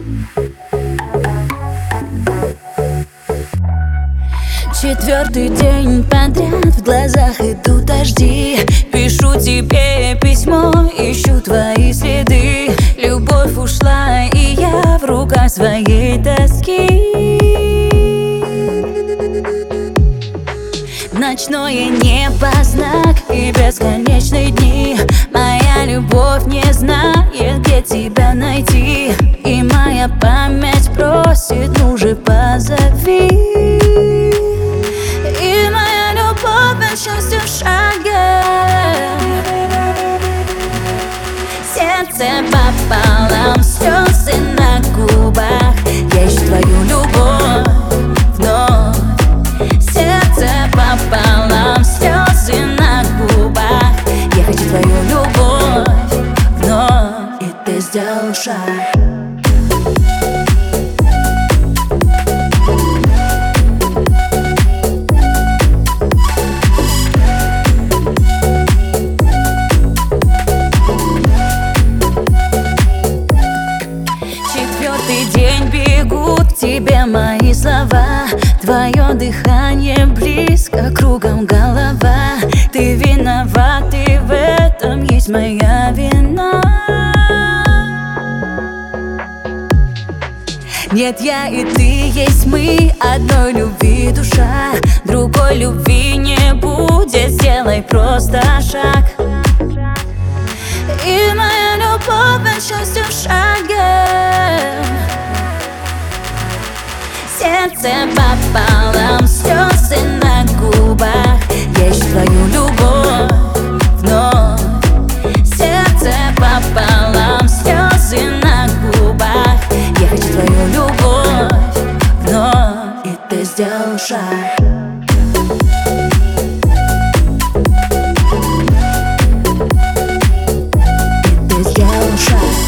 Четвертый день подряд в глазах идут дожди. Пишу тебе письмо, ищу твои следы. Любовь ушла, и я в руках своей тоски. Ночное небо знак и бесконечные дни. Моя любовь не знает, где тебя найти. И моя память просит, ну же позови. И моя любовь от счастья в шаге. Сердце пополам, слезы на губах. Я ищу твою любовь вновь. Сердце пополам, слезы на губах. Я хочу твою любовь вновь. И ты сделал шаг. Четвертый день бегут к тебе мои слова. Твое дыхание близко, кругом голова. Ты виноват, и в этом есть моя вина. Нет, я и ты есть мы, одной любви душа. Другой любви не будет, сделай просто шаг. И моя любовь от счастья в шаге. Сердце пополам, слезы на губах. Я ищу твою любовь вновь. Сердце пополам, слезы на губах. Я хочу твою любовь вновь. И ты сделал шаг. Шаг.